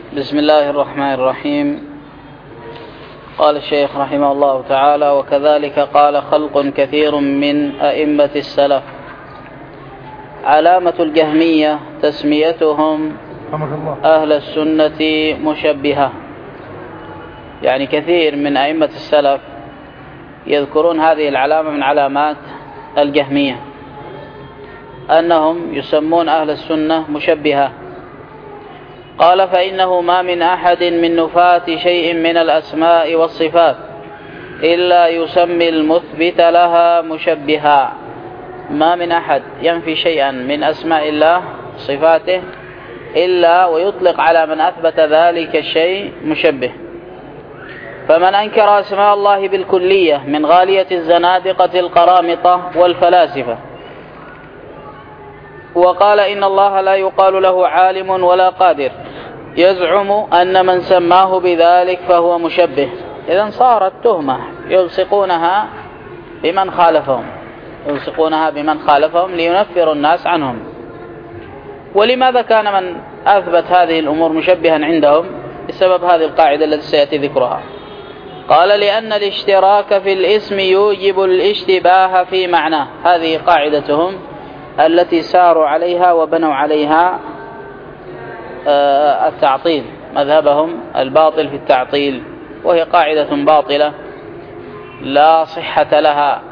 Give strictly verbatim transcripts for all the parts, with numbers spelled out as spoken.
بسم الله الرحمن الرحيم. قال الشيخ رحمه الله تعالى: وكذلك قال خلق كثير من أئمة السلف. علامة الجهمية تسميتهم أهل السنة مشبهة، يعني كثير من أئمة السلف يذكرون هذه العلامة من علامات الجهمية، أنهم يسمون أهل السنة مشبهة. قال: فإنه ما من أحد من نفاة شيء من الأسماء والصفات إلا يسمي المثبت لها مشبها. ما من أحد ينفي شيئا من أسماء الله صفاته إلا ويطلق على من أثبت ذلك الشيء مشبه. فمن أنكر أسماء الله بالكلية من غالية الزنادقة القرامطة والفلاسفة وقال إن الله لا يقال له عالم ولا قادر، يزعم أن من سماه بذلك فهو مشبه. إذن صارت تهمة يلصقونها بمن خالفهم يلصقونها بمن خالفهم لينفروا الناس عنهم. ولماذا كان من أثبت هذه الأمور مشبها عندهم؟ بسبب هذه القاعدة التي سيأتي ذكرها. قال: لأن الاشتراك في الاسم يوجب الاشتباه في معناه. هذه قاعدتهم التي ساروا عليها وبنوا عليها التعطيل، مذهبهم الباطل في التعطيل، وهي قاعدة باطلة لا صحة لها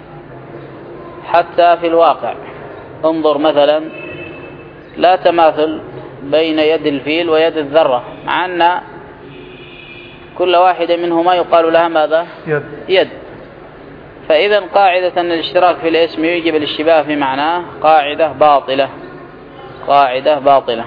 حتى في الواقع. انظر مثلا، لا تماثل بين يد الفيل ويد الذرة، مع أن كل واحدة منهما يقال لها ماذا؟ يد, يد. فإذا قاعدة أن الاشتراك في الاسم يوجب الاشتباه في معناه قاعدة باطلة قاعدة باطلة.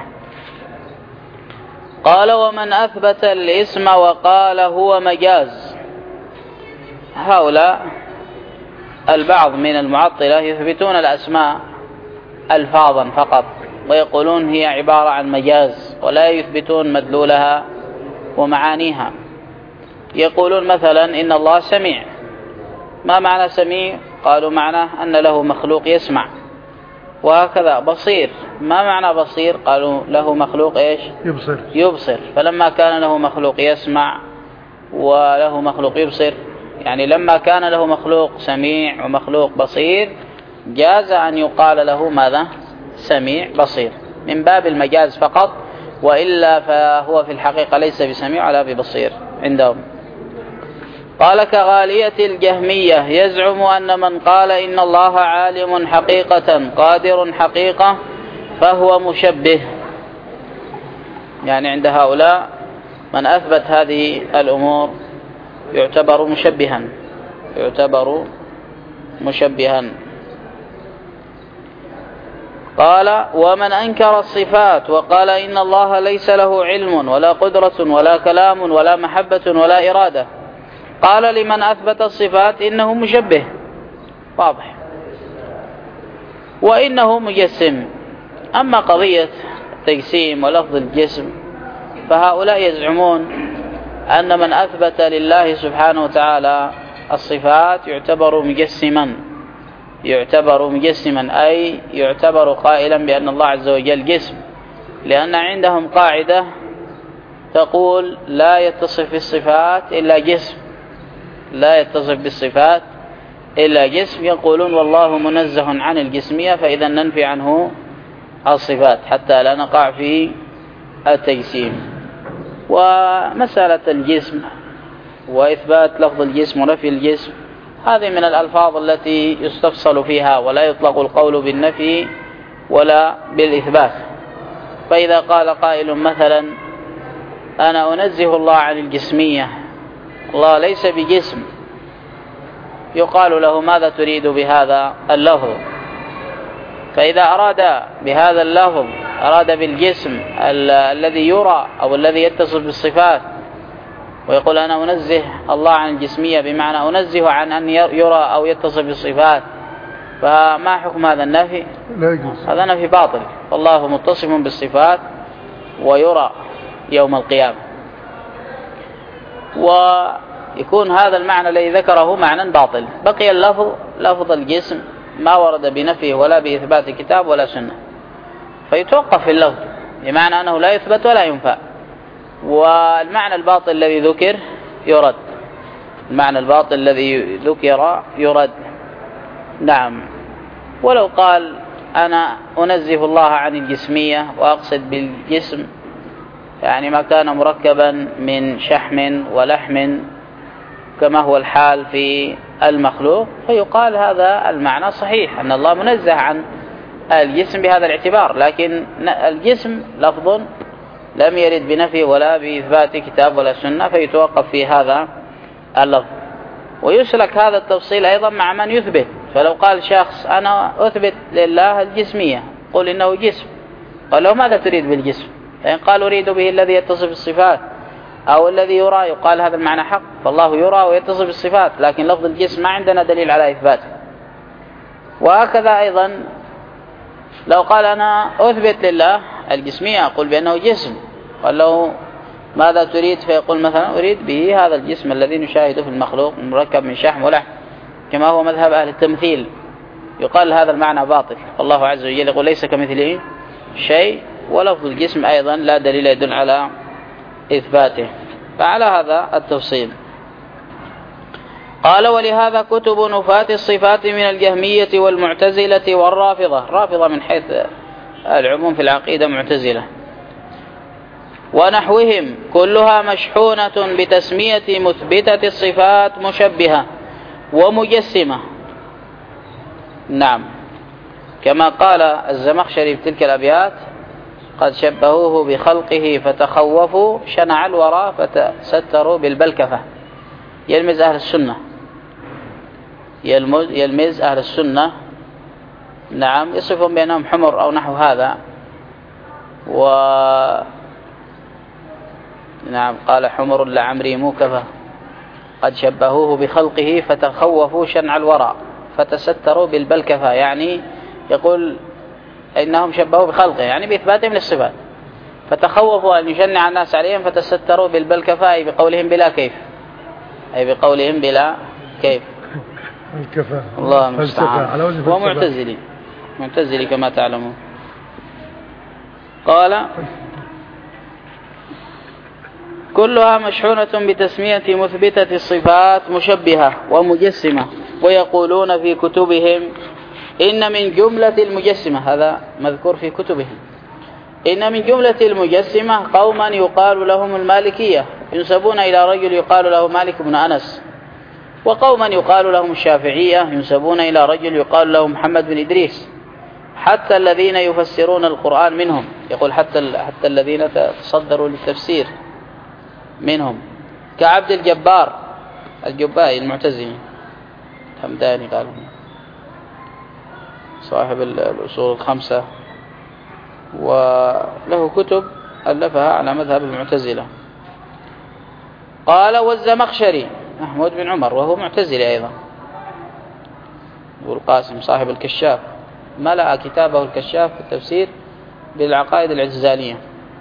قال: ومن أثبت الاسم وقال هو مجاز. هؤلاء البعض من المعطلة يثبتون الأسماء ألفاظا فقط ويقولون هي عبارة عن مجاز، ولا يثبتون مدلولها ومعانيها. يقولون مثلا إن الله سميع. ما معنى سميع؟ قالوا معناه أن له مخلوق يسمع. وهكذا بصير. ما معنى بصير؟ قالوا له مخلوق إيش؟ يبصر. يبصر. فلما كان له مخلوق يسمع وله مخلوق يبصر، يعني لما كان له مخلوق سميع ومخلوق بصير، جاز أن يقال له ماذا؟ سميع بصير، من باب المجاز فقط، وإلا فهو في الحقيقة ليس بسميع ولا ببصير عندهم. قال: كغالية الجهمية يزعم أن من قال إن الله عالم حقيقة قادر حقيقة فهو مشبه. يعني عند هؤلاء من أثبت هذه الأمور يعتبر مشبها يعتبر مشبها. قال: ومن أنكر الصفات وقال إن الله ليس له علم ولا قدرة ولا كلام ولا محبة ولا إرادة، قال لمن أثبت الصفات إنه مشبه واضح وإنه مجسم. أما قضية التجسيم ولفظ الجسم فهؤلاء يزعمون أن من أثبت لله سبحانه وتعالى الصفات يعتبر مجسما يعتبر مجسما أي يعتبر قائلا بأن الله عز وجل جسم، لأن عندهم قاعدة تقول لا يتصف بالصفات إلا جسم لا يتصف بالصفات إلا جسم. يقولون والله منزه عن الجسمية، فإذا ننفي عنه الصفات حتى لا نقع في التجسيم. ومسألة الجسم وإثبات لفظ الجسم ونفي الجسم هذه من الألفاظ التي يستفصل فيها، ولا يطلق القول بالنفي ولا بالإثبات. فإذا قال قائل مثلا أنا أنزه الله عن الجسمية، الله ليس بجسم، يقال له ماذا تريد بهذا اللفظ؟ فإذا أراد بهذا اللفظ أراد بالجسم ال الذي يرى أو الذي يتصف بالصفات، ويقول أنا أنزه الله عن الجسمية بمعنى أنزه عن أن يرى أو يتصف بالصفات، فما حكم هذا النفي؟ لا يجوز. هذا نفي باطل. والله متصف بالصفات ويرى يوم القيامة. ويكون هذا المعنى الذي ذكره معنى باطل. بقي اللفظ لفظ الجسم ما ورد بنفيه ولا بإثبات كتاب ولا سنة، فيتوقف في اللفظ بمعنى أنه لا يثبت ولا ينفى. والمعنى الباطل الذي ذكر يرد، المعنى الباطل الذي ذكر يرد. نعم. ولو قال أنا أنزه الله عن الجسمية وأقصد بالجسم يعني ما كان مركبا من شحم ولحم كما هو الحال في المخلوق، فيقال هذا المعنى صحيح أن الله منزه عن الجسم بهذا الاعتبار، لكن الجسم لفظ لم يرد بنفي ولا بإثبات كتاب ولا سنة، فيتوقف في هذا اللفظ. ويسلك هذا التفصيل أيضا مع من يثبت. فلو قال شخص أنا أثبت لله الجسمية، قل إنه جسم، قال له ماذا تريد بالجسم؟ فإن قال أريد به الذي يتصف بالصفات أو الذي يرى، يقال هذا المعنى حق، فالله يرى ويتصف بالصفات، لكن لفظ الجسم ما عندنا دليل على إثباته. وهكذا أيضا لو قال أنا أثبت لله الجسمية، أقول بأنه جسم، قال له ماذا تريد؟ فيقول مثلا أريد به هذا الجسم الذي نشاهده في المخلوق مركب من شحم ولحم كما هو مذهب أهل التمثيل، يقال هذا المعنى باطل. الله عز وجل يقول ليس كمثله شيء، ولفظ الجسم أيضا لا دليل يدل على إثباته. فعلى هذا التفصيل قال ولهذا كتب نفاة الصفات من الجهمية والمعتزلة والرافضة، رافضة من حيث العموم في العقيدة معتزلة، ونحوهم كلها مشحونة بتسمية مثبتة الصفات مشبهة ومجسمة. نعم، كما قال الزمخشري في تلك الأبيات قد شبهوه بخلقه فتخوفوا شنع الورى فتستروا بالبلكفة. يلمز أهل السنة، يلمز أهل السنة. نعم، يصفهم بأنهم حمر أو نحو هذا. و نعم قال حمر لعمري موكفة قد شبهوه بخلقه فتخوفوا شنع الورى فتستروا بالبلكفة، يعني يقول إنهم شبهوا بخلقه يعني بإثباتهم للصفات، فتخوفوا أن يشنع الناس عليهم فتستروا بالبلكفة، أي بقولهم بلا كيف، أي بقولهم بلا كيف. الكفاء الله المستعان. هو معتزلي، معتزلي كما تعلمون. قال كلها مشحونة بتسمية مثبتة الصفات مشبهة ومجسمة، ويقولون في كتبهم إن من جملة المجسمة، هذا مذكور في كتبهم، إن من جملة المجسمة قوما يقال لهم المالكية ينسبون إلى رجل يقال له مالك بن أنس، وقوما يقال لهم الشافعية ينسبون إلى رجل يقال له محمد بن إدريس، حتى الذين يفسرون القرآن منهم، يقول حتى حتى الذين تصدروا للتفسير منهم كعبد الجبار الجبائي المعتزلي همداني قالوا صاحب الأصول الخمسة، وله كتب ألفها على مذهب المعتزلة. قال والزمخشري محمود بن عمر وهو معتزلي أيضا، والقاسم صاحب الكشاف ملأ كتابه الكشاف في التفسير بالعقائد الاعتزالية،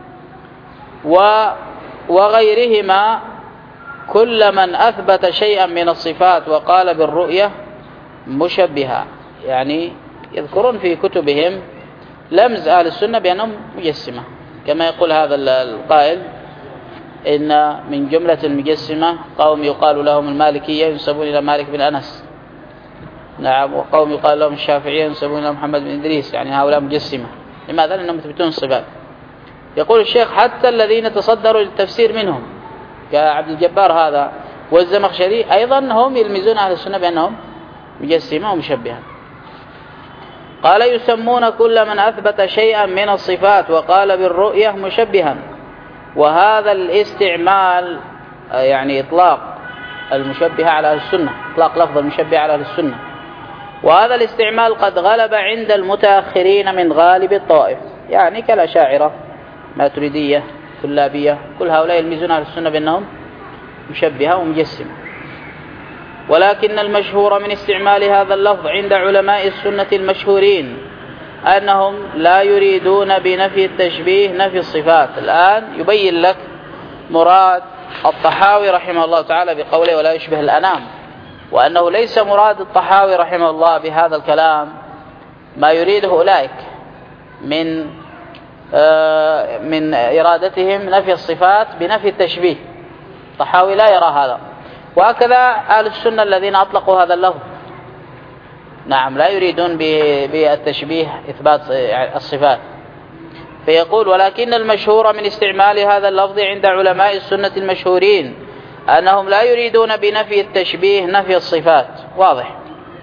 وغيرهما كل من أثبت شيئا من الصفات وقال بالرؤية مشبهة، يعني يذكرون في كتبهم لمز أهل السنة بأنهم مجسمة، كما يقول هذا القائل إن من جملة المجسمة قوم يقال لهم المالكية ينسبون إلى مالك بن أنس، نعم، وقوم يقال لهم الشافعية ينسبون إلى محمد بن إدريس، يعني هؤلاء مجسمة. لماذا؟ لأنهم يثبتون الصفات. يقول الشيخ حتى الذين تصدروا للتفسير منهم كعبد الجبار هذا والزمخشري أيضا هم يلمزون أهل السنة بأنهم مجسمة ومشبهة. قال يسمون كل من أثبت شيئا من الصفات وقال بالرؤية مشبها، وهذا الاستعمال يعني إطلاق المشبهة على أهل السنة، إطلاق لفظ المشبهة على أهل السنة، وهذا الاستعمال قد غلب عند المتأخرين من غالب الطائف، يعني كالأشاعرة ماتريدية كلابية، كل هؤلاء يلمزون أهل السنة بأنهم مشبهة ومجسمة. ولكن المشهور من استعمال هذا اللفظ عند علماء السنة المشهورين أنهم لا يريدون بنفي التشبيه نفي الصفات. الآن يبين لك مراد الطحاوي رحمه الله تعالى بقوله ولا يشبه الأنام، وأنه ليس مراد الطحاوي رحمه الله بهذا الكلام ما يريده أولئك من من إرادتهم نفي الصفات بنفي التشبيه. الطحاوي لا يرى هذا، وهكذا أهل السنة الذين أطلقوا هذا اللفظ نعم لا يريدون بالتشبيه إثبات الصفات. فيقول: ولكن المشهور من استعمال هذا اللفظ عند علماء السنة المشهورين أنهم لا يريدون بنفي التشبيه نفي الصفات، واضح،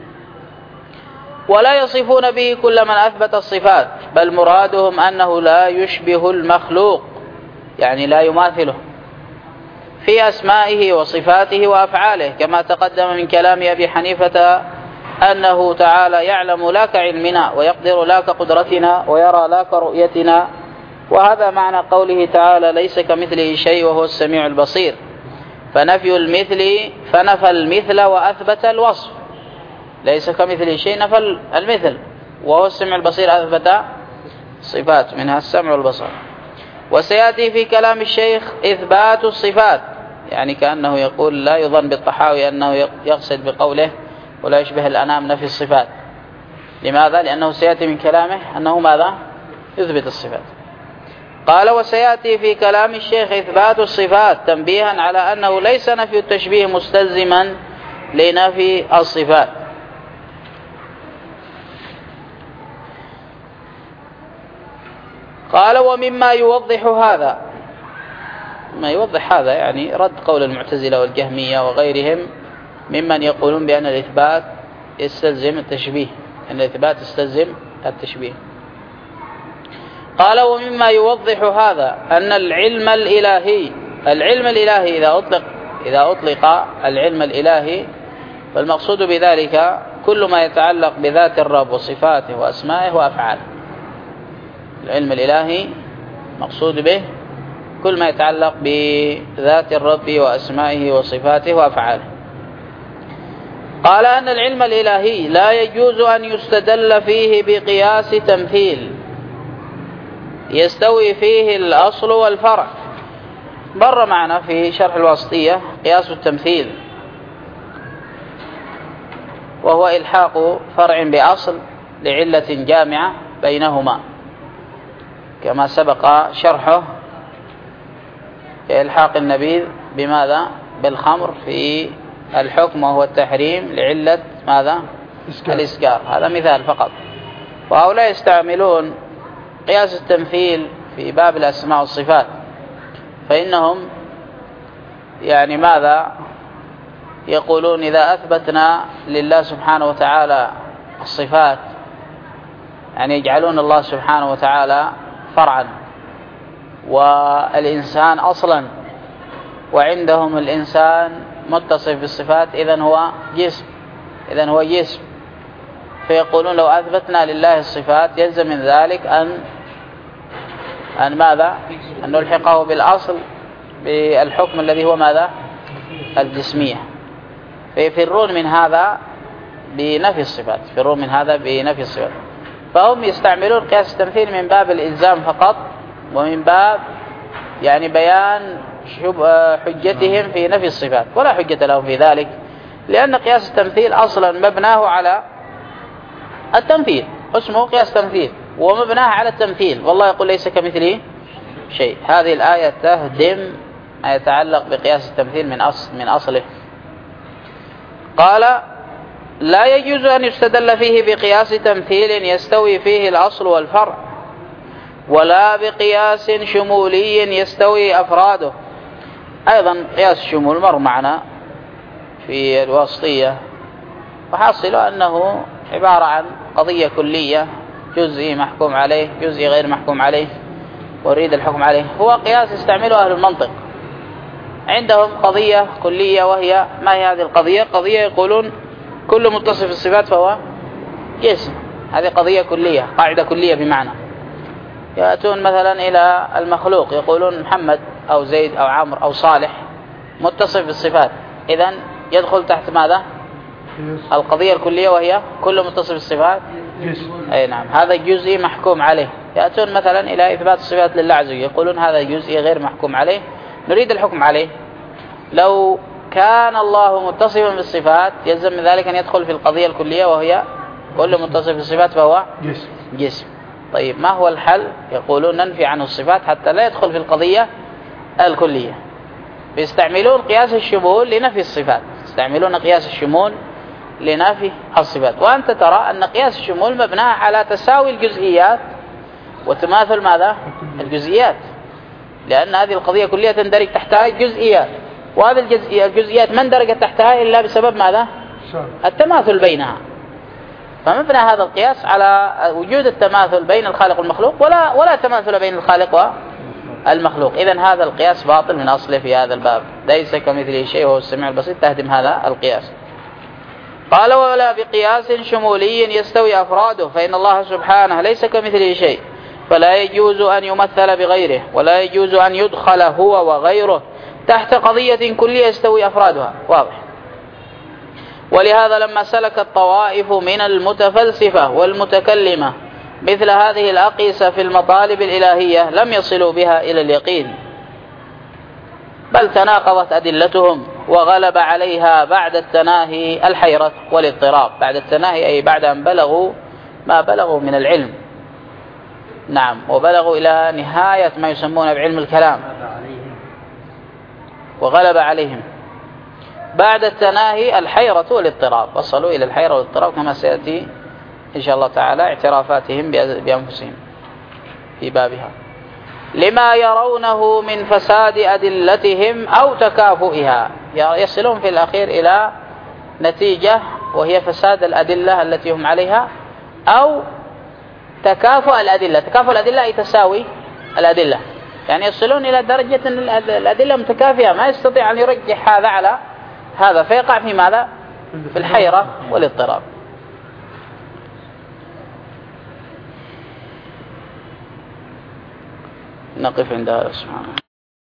ولا يصفون به كل من أثبت الصفات، بل مرادهم أنه لا يشبه المخلوق، يعني لا يماثله في أسمائه وصفاته وأفعاله، كما تقدم من كلام أبي حنيفة أنه تعالى يعلم لا كعلمنا، ويقدر لا كقدرتنا، ويرى لا كرؤيتنا. وهذا معنى قوله تعالى: ليس كمثله شيء وهو السميع البصير. فنفي المثل فنفى المثل وأثبت الوصف، ليس كمثله شيء نفى المثل، وهو السميع البصير أثبت صفات منها السمع والبصر. وسيأتي في كلام الشيخ إثبات الصفات، يعني كأنه يقول لا يظن بالطحاوي أنه يقصد بقوله ولا يشبه الأنام نفي الصفات. لماذا؟ لأنه سيأتي من كلامه أنه ماذا؟ يثبت الصفات. قال: وسيأتي في كلام الشيخ إثبات الصفات، تنبيها على أنه ليس نفي التشبيه مستلزما لنفي الصفات. قال: ومما يوضح هذا، ما يوضح هذا يعني رد قول المعتزلة والجهمية وغيرهم ممن يقولون بأن الإثبات يستلزم التشبيه، أن الإثبات يستلزم التشبيه. قال: ومما يوضح هذا أن العلم الإلهي، العلم الإلهي إذا أطلق إذا أطلق العلم الإلهي فالمقصود بذلك كل ما يتعلق بذات الرب وصفاته وأسمائه وأفعاله. العلم الإلهي مقصود به كل ما يتعلق بذات الرب وأسمائه وصفاته وأفعاله. قال: أن العلم الإلهي لا يجوز أن يستدل فيه بقياس تمثيل يستوي فيه الأصل والفرع. مر معنا في شرح الواسطية قياس التمثيل، وهو إلحاق فرع بأصل لعلة جامعة بينهما، كما سبق شرحه كإلحاق النبيذ بماذا؟ بالخمر في الحكم وهو التحريم لعلة ماذا؟ الإسكار. هذا مثال فقط. وهؤلاء يستعملون قياس التمثيل في باب الأسماء والصفات، فإنهم يعني ماذا يقولون؟ إذا أثبتنا لله سبحانه وتعالى الصفات، يعني يجعلون الله سبحانه وتعالى فرعا والإنسان أصلا، وعندهم الإنسان متصف بالصفات، إذن هو جسم إذن هو جسم فيقولون لو أثبتنا لله الصفات يلزم من ذلك أن أن ماذا؟ أن نلحقه بالأصل بالحكم الذي هو ماذا؟ الجسمية. فيفرون من هذا بنفي الصفات يفرون من هذا بنفي الصفات فهم يستعملون قياس التمثيل من باب الإلزام فقط، ومن باب يعني بيان حجتهم في نفي الصفات، ولا حجة لهم في ذلك، لأن قياس التمثيل أصلا مبناه على التمثيل، اسمه قياس تمثيل ومبناه على التمثيل، والله يقول ليس كمثله شيء. هذه الآية تهدم ما يتعلق بقياس التمثيل من أصل من أصله. قال: لا يجوز أن يستدل فيه بقياس تمثيل يستوي فيه الأصل والفرع، ولا بقياس شمولي يستوي أفراده. أيضا قياس الشمول مر معنا في الواسطية، وحاصل أنه عبارة عن قضية كلية، جزئي محكوم عليه، جزئي غير محكوم عليه، وريد الحكم عليه. هو قياس يستعمله أهل المنطق، عندهم قضية كلية، وهي ما هي هذه القضية؟ قضية يقولون كل متصف الصفات فهو جسم، هذه قضية كلية، قاعدة كلية بمعنى. يأتون مثلا إلى المخلوق يقولون محمد أو زيد أو عمرو أو صالح متصف بالصفات، إذن يدخل تحت ماذا؟ القضية الكلية، وهي كل متصف بالصفات أي نعم، هذا جزئي محكوم عليه. يأتون مثلا إلى إثبات الصفات لله عز وجل يقولون هذا جزئي غير محكوم عليه، نريد الحكم عليه. لو كان الله متصفا بالصفات يلزم من ذلك أن يدخل في القضية الكلية، وهي كل متصف بالصفات فهو جسم. طيب ما هو الحل؟ يقولون ننفي عنه الصفات حتى لا يدخل في القضية الكلية. بيستعملون قياس الشمول لنفي الصفات، يستعملون قياس الشمول لنفي الصفات. وأنت ترى أن قياس الشمول مبنى على تساوي الجزئيات وتماثل ماذا؟ الجزئيات، لأن هذه القضية كلية تندرج تحتها جزئيات، وهذه الجزئيات ما اندرجت تحتها إلا بسبب ماذا؟ التماثل بينها. فمبنى هذا القياس على وجود التماثل بين الخالق والمخلوق، ولا ولا تماثل بين الخالق والمخلوق. إذن هذا القياس باطل من أصله في هذا الباب، ليس كمثله شيء وهو السميع البصير، تهدم هذا القياس. قال ولا بقياس شمولي يستوي أفراده، فإن الله سبحانه ليس كمثله شيء، فلا يجوز أن يمثل بغيره، ولا يجوز أن يدخل هو وغيره تحت قضية كلية يستوي أفرادها. واضح. ولهذا لما سلك الطوائف من المتفلسفة والمتكلمة مثل هذه الأقيسة في المطالب الإلهية لم يصلوا بها إلى اليقين، بل تناقضت أدلتهم وغلب عليها بعد التناهي الحيرة والاضطراب. بعد التناهي أي بعد أن بلغوا ما بلغوا من العلم، نعم، وبلغوا إلى نهاية ما يسمون بعلم الكلام، وغلب عليهم بعد التناهي الحيرة والاضطراب، وصلوا إلى الحيرة والاضطراب كما سيأتي إن شاء الله تعالى اعترافاتهم بأنفسهم في بابها، لما يرونه من فساد أدلتهم أو تكافؤها. يصلون في الأخير إلى نتيجة وهي فساد الأدلة التي هم عليها أو تكافؤ الأدلة. تكافؤ الأدلة أي تساوي الأدلة، يعني يصلون إلى درجة أن الأدلة متكافئة، ما يستطيع أن يرجح هذا على هذا، فيقع في ماذا؟ في الحيرة والاضطراب. نقف عند هذا سبحانه.